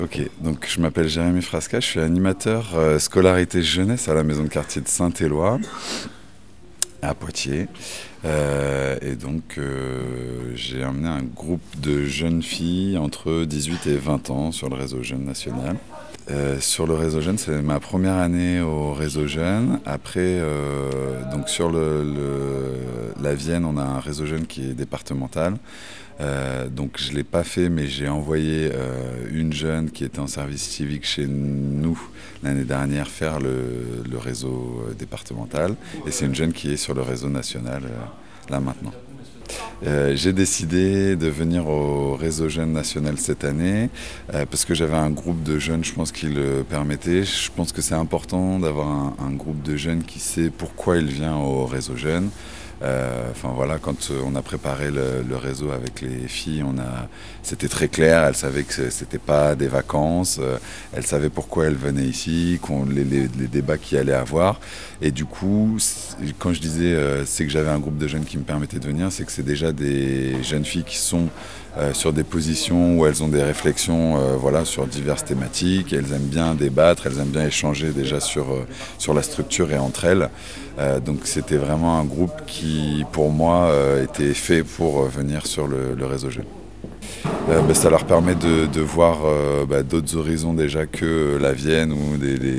Ok, donc je m'appelle Jérémy Frasca, je suis animateur scolarité jeunesse à la maison de quartier de Saint-Éloi, à Poitiers. Et donc j'ai amené un groupe de jeunes filles entre 18 et 20 ans sur le réseau Jeune National. Sur le réseau Jeune, c'est ma première année au réseau Jeune. Après, donc sur la Vienne, on a un réseau Jeune qui est départemental. Donc je ne l'ai pas fait, mais j'ai envoyé une jeune qui était en service civique chez nous l'année dernière faire le réseau départemental. Et c'est une jeune qui est sur le réseau national là maintenant. J'ai décidé de venir au réseau jeune national cette année parce que j'avais un groupe de jeunes, je pense, qui le permettait. Je pense que c'est important d'avoir un groupe de jeunes qui sait pourquoi il vient au réseau jeune. Enfin voilà, quand on a préparé le réseau avec les filles, c'était très clair. Elles savaient que c'était pas des vacances. Elles savaient pourquoi elles venaient ici, les débats qu'il y allait avoir. Et du coup, quand je disais c'est que j'avais un groupe de jeunes qui me permettait de venir, c'est que c'est déjà des jeunes filles qui sont sur des positions où elles ont des réflexions voilà, sur diverses thématiques. Elles aiment bien débattre, elles aiment bien échanger déjà sur la structure et entre elles. Donc c'était vraiment un groupe qui, pour moi, était fait pour venir sur le réseau jeune. Ça leur permet de voir d'autres horizons déjà que la Vienne ou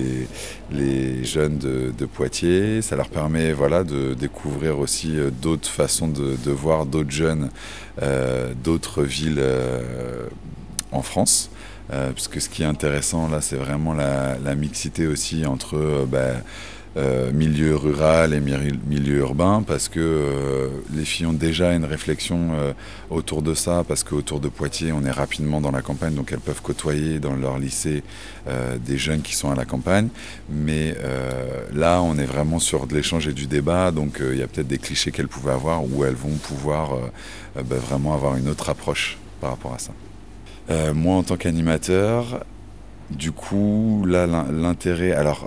les jeunes de Poitiers. Ça leur permet voilà, de découvrir aussi d'autres façons de voir d'autres jeunes, d'autres villes en France. Puisque ce qui est intéressant là, c'est vraiment la mixité aussi entre milieu rural et milieu urbain, parce que les filles ont déjà une réflexion autour de ça, parce qu'autour de Poitiers, on est rapidement dans la campagne, donc elles peuvent côtoyer dans leur lycée des jeunes qui sont à la campagne. Mais là, on est vraiment sur de l'échange et du débat, donc il y a peut-être des clichés qu'elles pouvaient avoir, où elles vont pouvoir vraiment avoir une autre approche par rapport à ça. Moi, en tant qu'animateur, du coup, là, l'intérêt... Alors,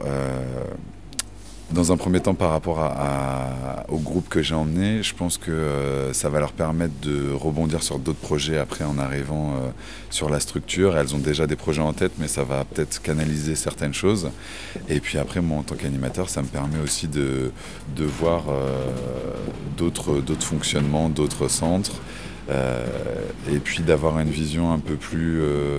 dans un premier temps, par rapport au groupe que j'ai emmené, je pense que ça va leur permettre de rebondir sur d'autres projets après en arrivant sur la structure. Elles ont déjà des projets en tête, mais ça va peut-être canaliser certaines choses. Et puis après, moi, en tant qu'animateur, ça me permet aussi de voir d'autres fonctionnements, d'autres centres. Et puis d'avoir une vision un peu plus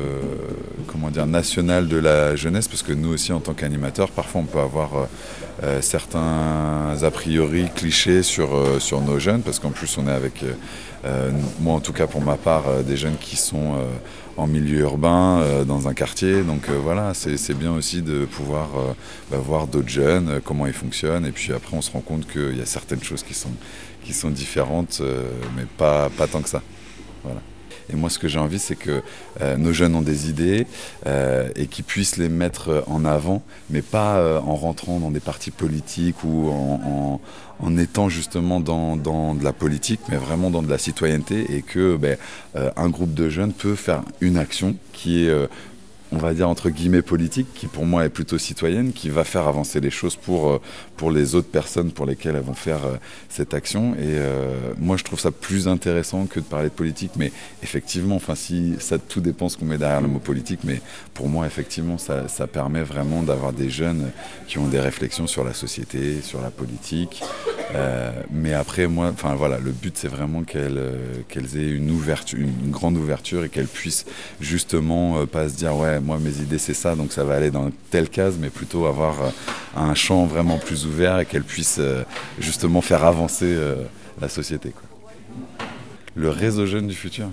nationale de la jeunesse, parce que nous aussi en tant qu'animateurs, parfois on peut avoir certains a priori clichés sur nos jeunes, parce qu'en plus on est avec, moi en tout cas pour ma part, des jeunes qui sont en milieu urbain, dans un quartier, donc voilà, c'est bien aussi de pouvoir voir d'autres jeunes, comment ils fonctionnent, et puis après on se rend compte qu'il y a certaines choses qui sont différentes, mais pas tant que ça. Voilà. Et moi, ce que j'ai envie, c'est que nos jeunes ont des idées et qu'ils puissent les mettre en avant, mais pas en rentrant dans des partis politiques ou en étant justement dans de la politique, mais vraiment dans de la citoyenneté, et que un groupe de jeunes peut faire une action qui est on va dire entre guillemets politique, qui pour moi est plutôt citoyenne, qui va faire avancer les choses pour les autres personnes pour lesquelles elles vont faire cette action. Et moi je trouve ça plus intéressant que de parler de politique, mais effectivement, enfin si ça tout dépend ce qu'on met derrière le mot politique, mais pour moi effectivement ça permet vraiment d'avoir des jeunes qui ont des réflexions sur la société, sur la politique. Mais après moi, enfin voilà, le but c'est vraiment qu'elles aient une ouverture, une grande ouverture, et qu'elles puissent justement pas se dire ouais moi mes idées c'est ça, donc ça va aller dans telle case, mais plutôt avoir un champ vraiment plus ouvert, et qu'elles puissent justement faire avancer la société, quoi. Le réseau jeune du futur.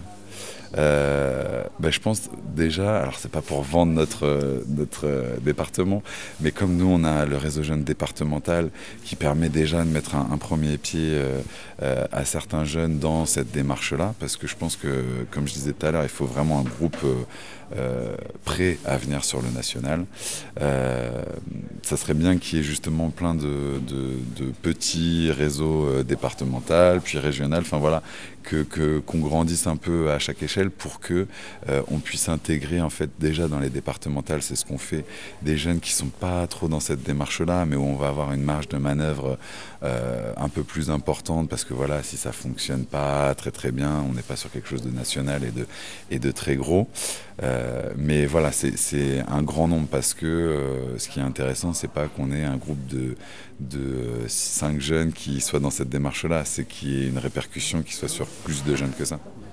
Je pense déjà, alors c'est pas pour vendre notre département, mais comme nous on a le réseau jeune départemental qui permet déjà de mettre un premier pied à certains jeunes dans cette démarche-là, parce que je pense que, comme je disais tout à l'heure, il faut vraiment un groupe prêt à venir sur le national. Ça serait bien qu'il y ait justement plein de petits réseaux départementaux, puis régional, enfin voilà, qu'on grandisse un peu à chaque échelle pour que on puisse intégrer en fait déjà dans les départementales, c'est ce qu'on fait, des jeunes qui sont pas trop dans cette démarche-là, mais où on va avoir une marge de manœuvre un peu plus importante, parce que voilà, si ça fonctionne pas très très bien, on n'est pas sur quelque chose de national et de très gros. Mais voilà, c'est un grand nombre parce que ce qui est intéressant, c'est pas qu'on ait un groupe de 5 jeunes qui soient dans cette démarche-là, c'est qu'il y ait une répercussion qui soit sur plus de jeunes que ça.